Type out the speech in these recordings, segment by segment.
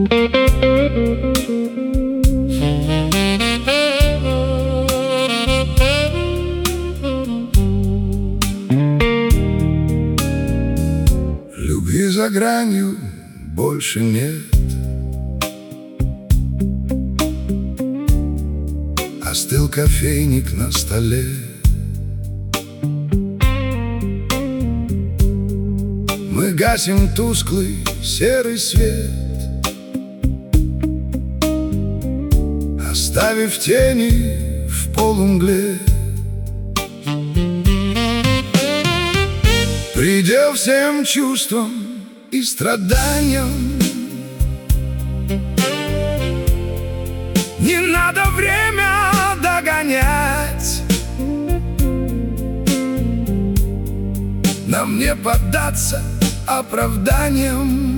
Любви за гранью больше нет, остыл кофейник на столе. Мы гасим тусклый серый свет, оставив тени в полумгле. Предел всем чувствам и страданиям, не надо время догонять. Нам не поддаться оправданиям,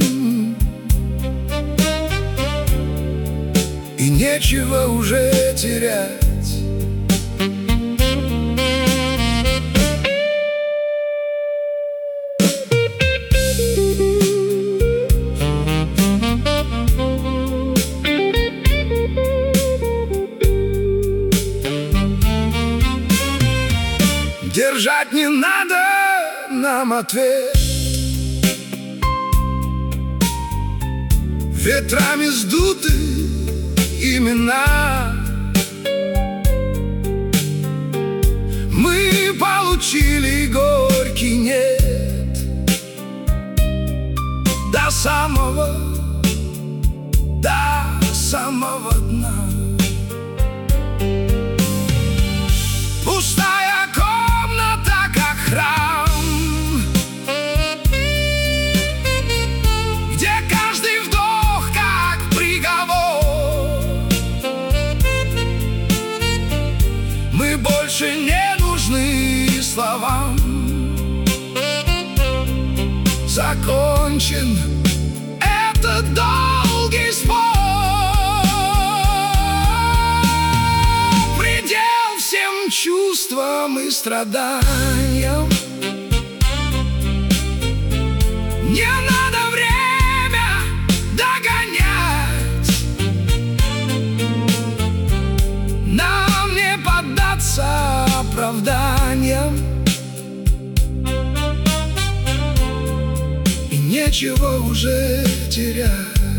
и нечего уже терять. Держать не надо нам ответ, ветрами сдуты имена. Мы получили горький нет до самого дна. Пустая комната, как храм, где каждый вдох как приговор. Мы больше не нужны словам. Закончен этот долгий спор. Предел всем чувствам и страданиям, не надо время догонять. Нам не поддаться оправданиям, и нечего уже терять.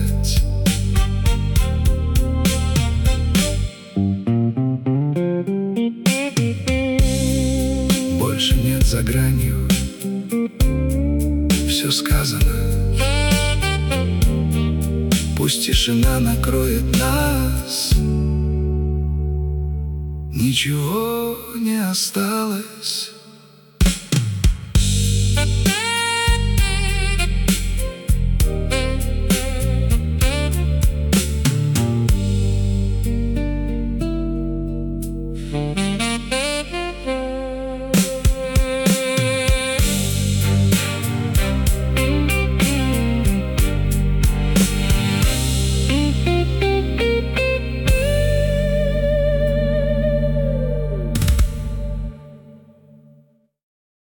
Больше нет за гранью, все сказано. Пусть тишина накроет нас, ничего не осталось.